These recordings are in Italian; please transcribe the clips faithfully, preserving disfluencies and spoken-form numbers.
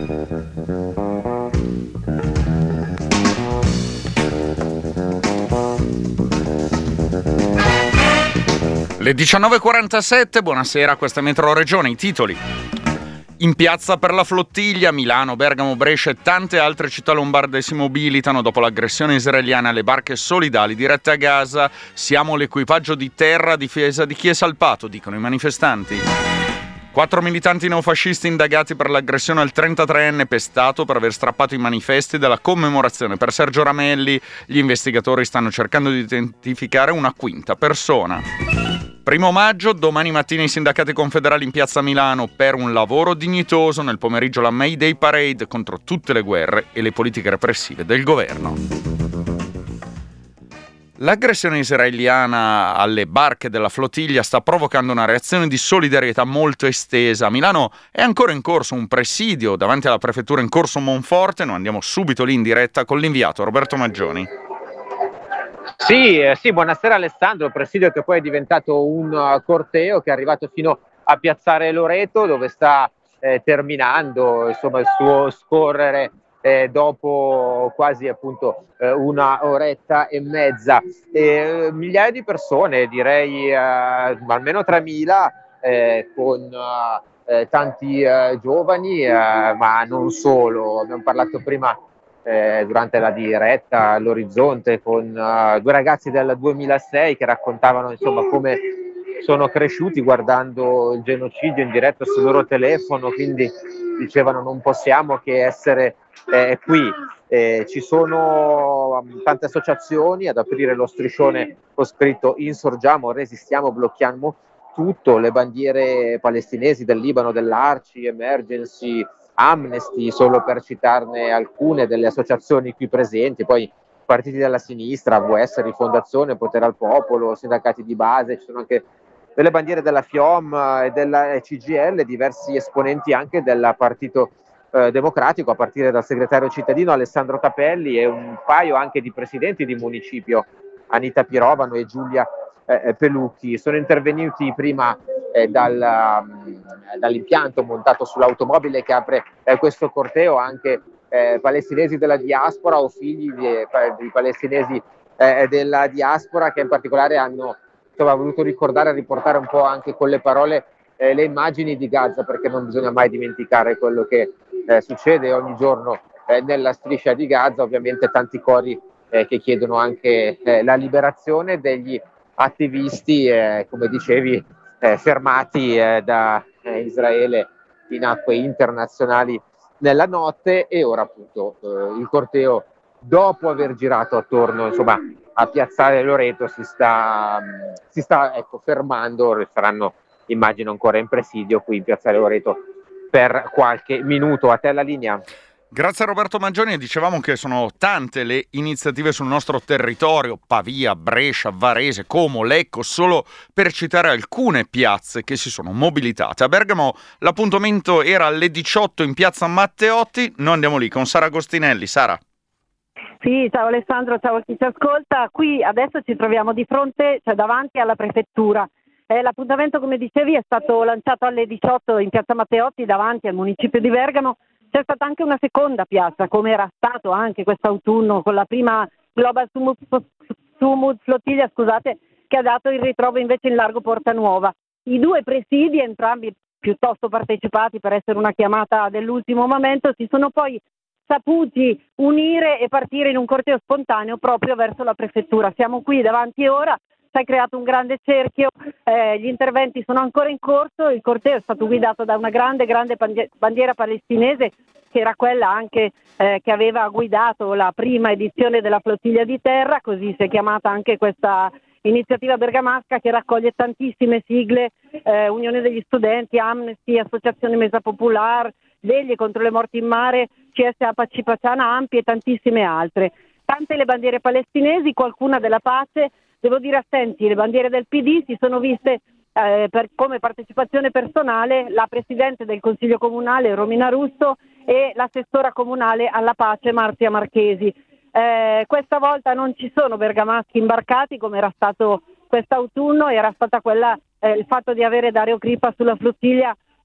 Le diciannove e quarantasette, buonasera, questa è Metro Regione, i titoli. In piazza per la flottiglia, Milano, Bergamo, Brescia e tante altre città lombarde si mobilitano dopo l'aggressione israeliana alle barche solidali dirette a Gaza. Siamo l'equipaggio di terra a difesa di chi è salpato, dicono i manifestanti. Quattro militanti neofascisti indagati per l'aggressione al trentatreenne pestato per aver strappato i manifesti della commemorazione per Sergio Ramelli. Gli investigatori stanno cercando di identificare una quinta persona. Primo maggio, domani mattina i sindacati confederali in piazza Milano per un lavoro dignitoso, nel pomeriggio la May Day Parade contro tutte le guerre e le politiche repressive del governo. L'aggressione israeliana alle barche della flottiglia sta provocando una reazione di solidarietà molto estesa. A Milano è ancora in corso un presidio davanti alla prefettura in corso Monforte. Noi andiamo subito lì in diretta con l'inviato Roberto Maggioni. Sì, eh, sì, buonasera Alessandro, presidio che poi è diventato un uh, corteo che è arrivato fino a Piazzale Loreto, dove sta eh, terminando insomma, il suo scorrere eh, dopo quasi appunto eh, una oretta e mezza. E, migliaia di persone, direi eh, almeno tremila, eh, con uh, eh, tanti uh, giovani, uh, ma non solo. Abbiamo parlato prima Eh, durante la diretta all'Orizzonte con uh, due ragazzi del duemilasei che raccontavano insomma come sono cresciuti guardando il genocidio in diretta sul loro telefono, quindi dicevano non possiamo che essere eh, qui. Eh, ci sono um, tante associazioni, ad aprire lo striscione ho scritto insorgiamo, resistiamo, blocchiamo tutto, le bandiere palestinesi del Libano, dell'Arci, Emergency, Amnesty, solo per citarne alcune delle associazioni qui presenti, poi partiti della sinistra, V S, Rifondazione, Potere al Popolo, sindacati di base, ci sono anche delle bandiere della FIOM e della C G I L, diversi esponenti anche del Partito eh, Democratico, a partire dal segretario cittadino Alessandro Capelli e un paio anche di presidenti di municipio, Anita Pirovano e Giulia eh, Pelucchi. Sono intervenuti prima eh, dal, um, dall'impianto montato sull'automobile che apre eh, questo corteo anche eh, palestinesi della diaspora o figli di, di palestinesi eh, della diaspora, che in particolare hanno insomma, voluto ricordare e riportare un po' anche con le parole eh, le immagini di Gaza, perché non bisogna mai dimenticare quello che eh, succede ogni giorno eh, nella striscia di Gaza. Ovviamente tanti cori eh, che chiedono anche eh, la liberazione degli attivisti, eh, come dicevi, eh, fermati eh, da eh, Israele in acque internazionali nella notte. E ora appunto eh, il corteo, dopo aver girato attorno insomma a Piazzale Loreto, si sta, si sta ecco, fermando. Saranno, immagino, ancora in presidio qui in Piazzale Loreto per qualche minuto. A te la linea. Grazie a Roberto Maggioni. Dicevamo che sono tante le iniziative sul nostro territorio, Pavia, Brescia, Varese, Como, Lecco, solo per citare alcune piazze che si sono mobilitate. A Bergamo l'appuntamento era alle diciotto in piazza Matteotti. Noi andiamo lì con Sara Agostinelli. Sara. Sì, ciao Alessandro, ciao a chi ci ascolta. Qui adesso ci troviamo di fronte, cioè davanti alla prefettura. Eh, l'appuntamento, come dicevi, è stato lanciato alle diciotto in piazza Matteotti davanti al municipio di Bergamo. C'è stata anche una seconda piazza, come era stato anche quest'autunno, con la prima Global Sumud, Sumud Flottiglia, scusate, che ha dato il ritrovo invece in largo Porta Nuova. I due presidi, entrambi piuttosto partecipati per essere una chiamata dell'ultimo momento, si sono poi saputi unire e partire in un corteo spontaneo proprio verso la prefettura. Siamo qui davanti ora, si è creato un grande cerchio, eh, gli interventi sono ancora in corso, il corteo è stato guidato da una grande, grande bandiera palestinese, che era quella anche eh, che aveva guidato la prima edizione della flottiglia di terra, così si è chiamata anche questa iniziativa bergamasca che raccoglie tantissime sigle, eh, Unione degli Studenti, Amnesty, Associazione Mesa Popular, Veglie contro le morti in mare, C S A Pacipaciana, Ampi e tantissime altre. Tante le bandiere palestinesi, qualcuna della pace, devo dire assenti le bandiere del P D. Si sono viste eh, per, come partecipazione personale la Presidente del Consiglio Comunale Romina Russo e l'assessora comunale alla pace Marzia Marchesi. Eh, questa volta non ci sono bergamaschi imbarcati come era stato quest'autunno, era stata quella, eh, il fatto di avere Dario Crippa sulla flottiglia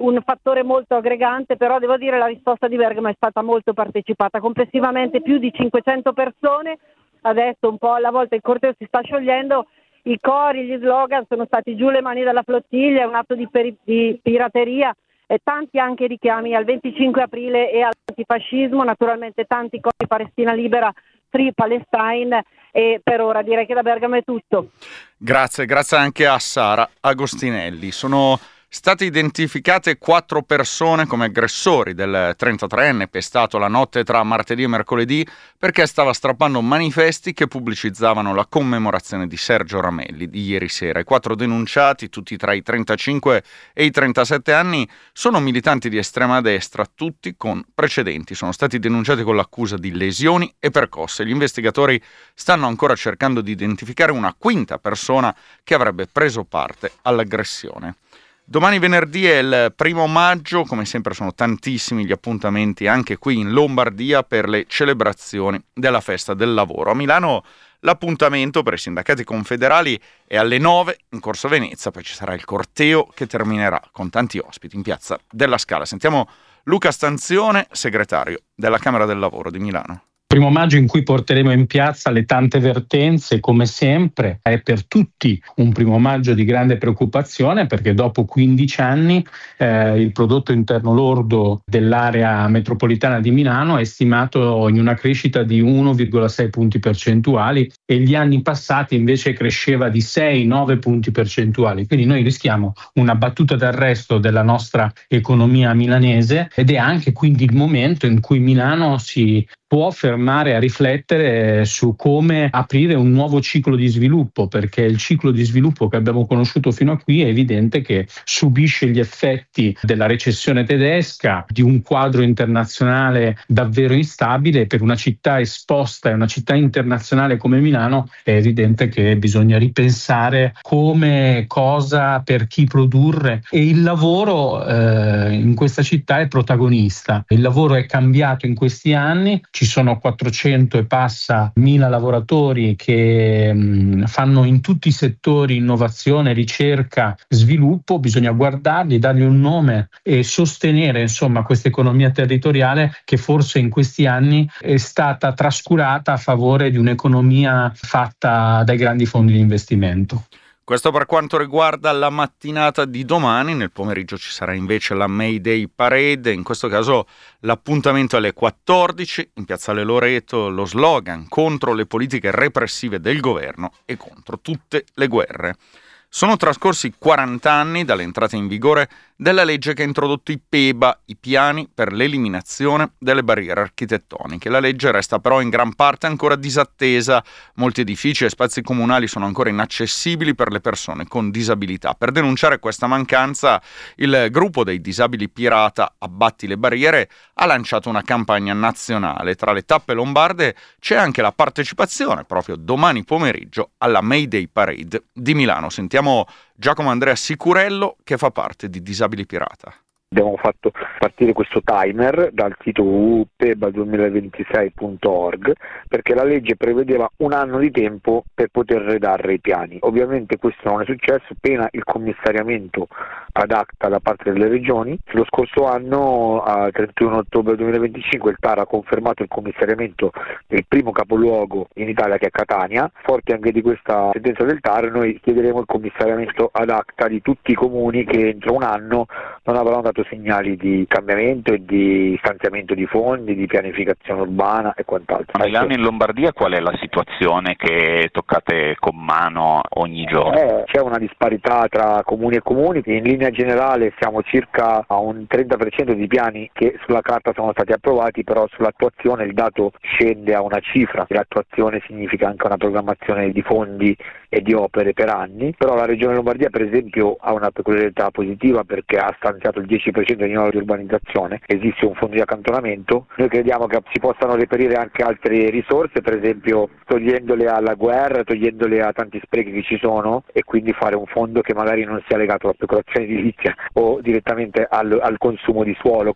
un fattore molto aggregante, però devo dire la risposta di Bergamo è stata molto partecipata, complessivamente più di cinquecento persone. Adesso un po' alla volta il corteo si sta sciogliendo, i cori, gli slogan sono stati giù le mani dalla flottiglia, è un atto di, peri- di pirateria e tanti anche richiami al venticinque aprile e all'antifascismo, naturalmente tanti cori Palestina libera, Free Palestine, e per ora direi che da Bergamo è tutto. Grazie, grazie anche a Sara Agostinelli. Sono state identificate quattro persone come aggressori del trentatreenne pestato la notte tra martedì e mercoledì perché stava strappando manifesti che pubblicizzavano la commemorazione di Sergio Ramelli di ieri sera. I quattro denunciati, tutti tra i trentacinque e i trentasette anni, sono militanti di estrema destra, tutti con precedenti. Sono stati denunciati con l'accusa di lesioni e percosse. Gli investigatori stanno ancora cercando di identificare una quinta persona che avrebbe preso parte all'aggressione. Domani venerdì è il primo maggio, come sempre sono tantissimi gli appuntamenti anche qui in Lombardia per le celebrazioni della festa del lavoro. A Milano l'appuntamento per i sindacati confederali è alle nove in Corso Venezia, poi ci sarà il corteo che terminerà con tanti ospiti in Piazza della Scala. Sentiamo Luca Stanzione, segretario della Camera del Lavoro di Milano. Primo maggio in cui porteremo in piazza le tante vertenze, come sempre è per tutti un primo maggio di grande preoccupazione perché dopo quindici anni eh, il prodotto interno lordo dell'area metropolitana di Milano è stimato in una crescita di uno virgola sei punti percentuali e gli anni passati invece cresceva di sei nove punti percentuali, quindi noi rischiamo una battuta d'arresto della nostra economia milanese ed è anche quindi il momento in cui Milano si può fermare a riflettere su come aprire un nuovo ciclo di sviluppo, perché il ciclo di sviluppo che abbiamo conosciuto fino a qui è evidente che subisce gli effetti della recessione tedesca, di un quadro internazionale davvero instabile. Per una città esposta e una città internazionale come Milano è evidente che bisogna ripensare come, cosa, per chi produrre, e il lavoro eh, in questa città è protagonista. Il lavoro è cambiato in questi anni. Ci sono quattrocento e passa mila lavoratori che mh, fanno in tutti i settori innovazione, ricerca, sviluppo. Bisogna guardarli, dargli un nome e sostenere insomma questa economia territoriale che forse in questi anni è stata trascurata a favore di un'economia fatta dai grandi fondi di investimento. Questo per quanto riguarda la mattinata di domani. Nel pomeriggio ci sarà invece la May Day Parade, in questo caso l'appuntamento alle quattordici in Piazzale Loreto, lo slogan contro le politiche repressive del governo e contro tutte le guerre. Sono trascorsi quaranta anni dall'entrata in vigore della legge che ha introdotto i P E B A, i piani per l'eliminazione delle barriere architettoniche. La legge resta però in gran parte ancora disattesa. Molti edifici e spazi comunali sono ancora inaccessibili per le persone con disabilità. Per denunciare questa mancanza, il gruppo dei disabili pirata Abbatti le barriere ha lanciato una campagna nazionale. Tra le tappe lombarde c'è anche la partecipazione proprio domani pomeriggio alla May Day Parade di Milano. Sentiamo Giacomo Andrea Sicurello, che fa parte di Disabili Pirata. Abbiamo fatto partire questo timer dal sito w w w punto p e b a duemilaventisei punto org perché la legge prevedeva un anno di tempo per poter redarre i piani. Ovviamente questo non è successo, pena il commissariamento ad acta da parte delle regioni. Lo scorso anno, a trentuno ottobre duemilaventicinque, il T A R ha confermato il commissariamento del primo capoluogo in Italia, che è Catania. Forti anche di questa sentenza del T A R, noi chiederemo il commissariamento ad acta di tutti i comuni che entro un anno non avranno dato segnali di cambiamento e di stanziamento di fondi, di pianificazione urbana e quant'altro. A Milano e in Lombardia qual è la situazione che toccate con mano ogni giorno? Eh, c'è una disparità tra comuni e comuni. In linea generale siamo circa a un trenta per cento di piani che sulla carta sono stati approvati, però sull'attuazione il dato scende a una cifra. L'attuazione significa anche una programmazione di fondi e di opere per anni. Però la Regione Lombardia, per esempio, ha una peculiarità positiva perché ha stanziato il dieci per cento di nuova urbanizzazione. Esiste un fondo di accantonamento. Noi crediamo che si possano reperire anche altre risorse, per esempio togliendole alla guerra, togliendole a tanti sprechi che ci sono, e quindi fare un fondo che magari non sia legato alla speculazione edilizia o direttamente al, al consumo di suolo.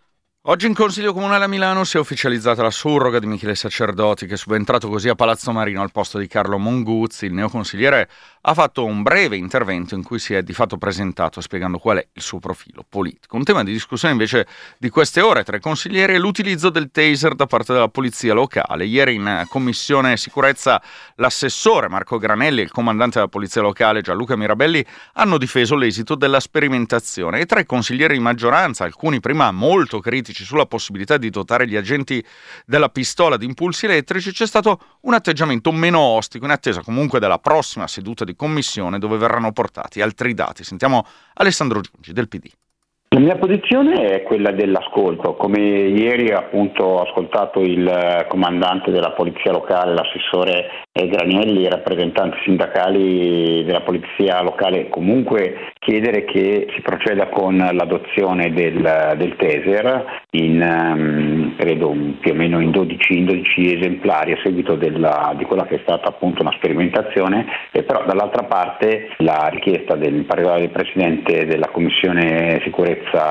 Oggi in Consiglio Comunale a Milano si è ufficializzata la surroga di Michele Sacerdoti, che è subentrato così a Palazzo Marino al posto di Carlo Monguzzi. Il neoconsigliere ha fatto un breve intervento in cui si è di fatto presentato spiegando qual è il suo profilo politico. Un tema di discussione invece di queste ore tra i consiglieri è l'utilizzo del taser da parte della polizia locale. Ieri in Commissione Sicurezza l'assessore Marco Granelli e il comandante della polizia locale Gianluca Mirabelli hanno difeso l'esito della sperimentazione, e tra i consiglieri di maggioranza, alcuni prima molto critici sulla possibilità di dotare gli agenti della pistola di impulsi elettrici, c'è stato un atteggiamento meno ostico in attesa comunque della prossima seduta di commissione dove verranno portati altri dati. Sentiamo Alessandro Giungi del P D. La mia posizione è quella dell'ascolto. Come ieri appunto ho ascoltato il comandante della polizia locale, l'assessore Granelli, i rappresentanti sindacali della polizia locale, comunque chiedere che si proceda con l'adozione del, del taser in um, credo più o meno in dodici, in dodici esemplari a seguito della, di quella che è stata appunto una sperimentazione, e però dall'altra parte la richiesta del, in particolare del Presidente della Commissione Sicurezza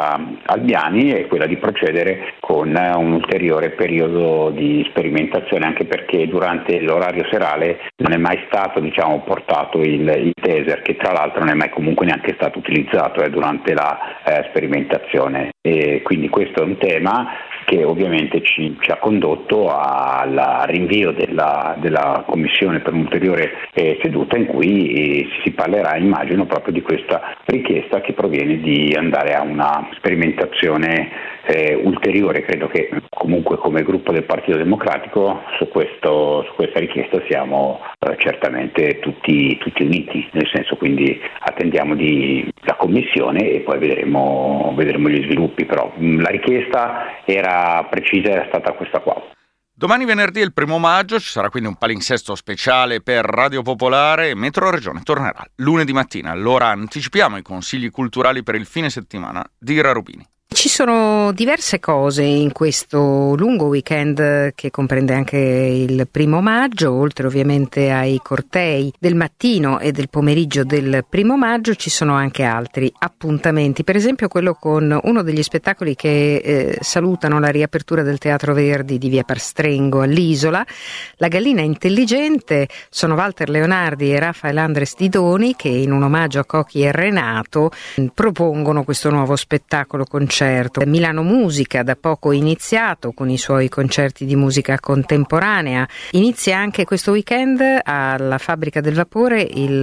Albiani è quella di procedere con un ulteriore periodo di sperimentazione, anche perché durante l'orario serale non è mai stato diciamo portato il, il taser, che tra l'altro non è mai comunque neanche stato utilizzato eh, durante la eh, sperimentazione, e quindi questo è un tema che ovviamente ci, ci ha condotto al rinvio della, della commissione per un'ulteriore eh, seduta in cui eh, si parlerà, immagino, proprio di questa richiesta che proviene di andare a una sperimentazione eh, ulteriore. Credo che comunque come gruppo del Partito Democratico su, questo, su questa richiesta siamo eh, certamente tutti, tutti uniti, nel senso, quindi attendiamo di, la commissione e poi vedremo, vedremo gli sviluppi, però mh, la richiesta era precisa, era stata questa qua. Domani venerdì è il primo maggio, ci sarà quindi un palinsesto speciale per Radio Popolare. Metro Regione tornerà lunedì mattina. Allora anticipiamo i consigli culturali per il fine settimana di Ira Rubini. Ci sono diverse cose in questo lungo weekend che comprende anche il primo maggio, oltre ovviamente ai cortei del mattino e del pomeriggio del primo maggio ci sono anche altri appuntamenti, per esempio quello con uno degli spettacoli che eh, salutano la riapertura del Teatro Verdi di via Pastrengo all'Isola, La Gallina Intelligente. Sono Walter Leonardi e Rafael Andres Didoni che in un omaggio a Cocchi e Renato propongono questo nuovo spettacolo concerto. Milano Musica, da poco iniziato con i suoi concerti di musica contemporanea, inizia anche questo weekend alla Fabbrica del Vapore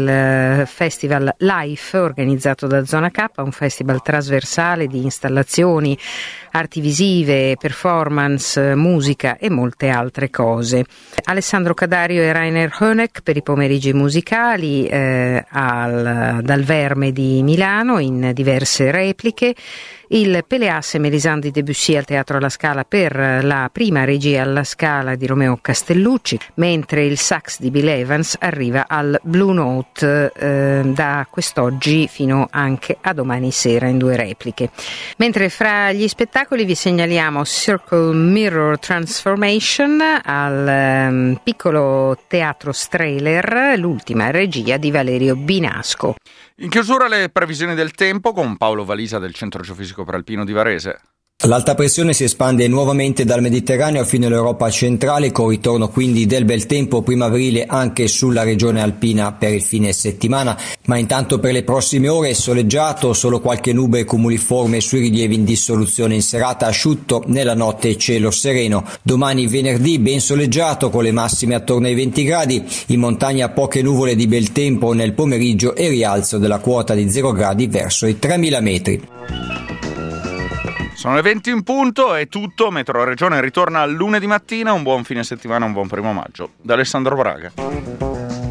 il Festival Life organizzato da Zona K, un festival trasversale di installazioni, arti visive, performance, musica e molte altre cose. Alessandro Cadario e Rainer Höneck per i pomeriggi musicali eh, al, dal Verme di Milano in diverse repliche. Il Peleas e Melisande di Debussy al Teatro alla Scala per la prima regia alla Scala di Romeo Castellucci, mentre il sax di Bill Evans arriva al Blue Note eh, da quest'oggi fino anche a domani sera in due repliche. Mentre fra gli spettacoli vi segnaliamo Circle Mirror Transformation al um, piccolo Teatro Strehler, l'ultima regia di Valerio Binasco. In chiusura le previsioni del tempo con Paolo Valisa del Centro Geofisico Prealpino di Varese. L'alta pressione si espande nuovamente dal Mediterraneo fino all'Europa centrale, con ritorno quindi del bel tempo primaverile anche sulla regione alpina per il fine settimana, ma intanto per le prossime ore è soleggiato, solo qualche nube cumuliforme sui rilievi in dissoluzione in serata, asciutto, nella notte cielo sereno. Domani venerdì ben soleggiato con le massime attorno ai venti gradi, in montagna poche nuvole di bel tempo nel pomeriggio e rialzo della quota di zero gradi verso i tremila metri. Sono le venti in punto, è tutto. Metro Regione ritorna lunedì mattina. Un buon fine settimana, un buon primo maggio. Da Alessandro Braga.